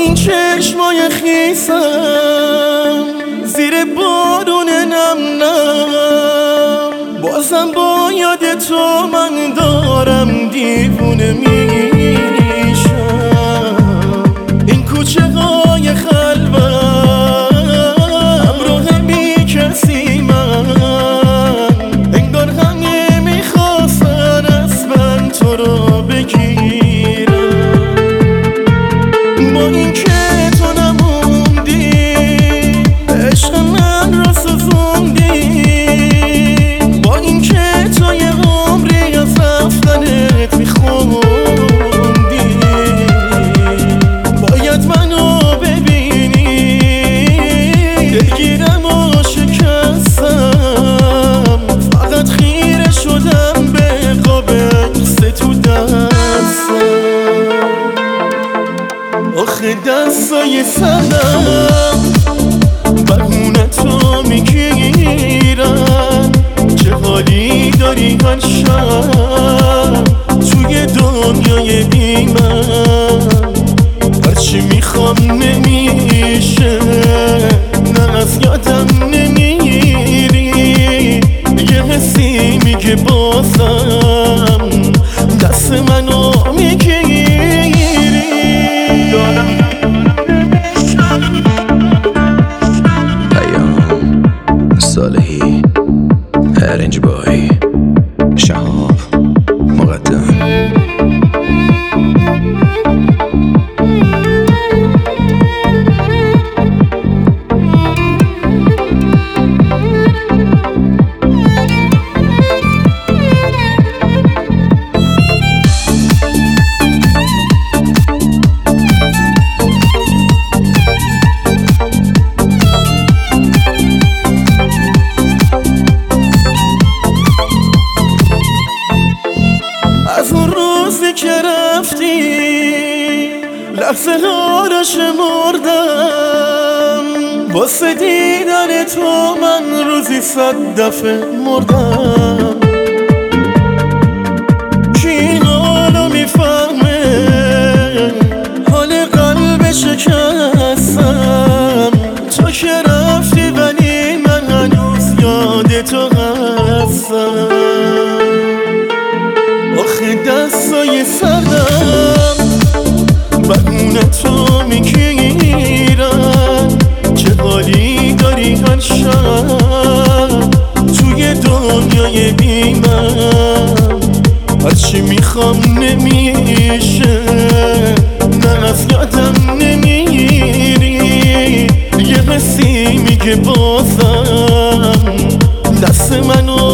این چشمای خیسم زیر بارون نم نم، بازم با یاد تو من دارم دیوونه میشم. این کوچه های خلوت همراه بی کسی من، انگار همه میخواستن از من تو رو بگیرم. با این که تو نموندی عشق من را سوزوندی، با این که تو یه عمری از رفتنت میخوندی، باید منو ببینی دلگیرم و شکستم، فقط خیره شدم به قاب عکس تو دستم. آخه دستای سردم بهونتو میگیرن، چه حالی داری هر شب توی دنیای بی من. هرچی میخوام نمیشه، نه از یادم نمیری، یه حسی میگه بازم دست منو میگیری. پیام صالحی، ارنج بای، شهاب مقدم. از اون روزی که رفتی لحظه ها رو شمردم، واسه دیدن تو من روزی 100 دفعه مردم. کی این حالو میفهمه، حال قلب شکستم، تو که رفتی ولی من هنوز یاد تو هستم. آخه دستای سردم بهونتو میگیرن، چه حالی داری هر شب توی دنیای بی من. هرچی میخوام نمیشه، نه از یادم نمیری، یه حسی میگه بازم دست منو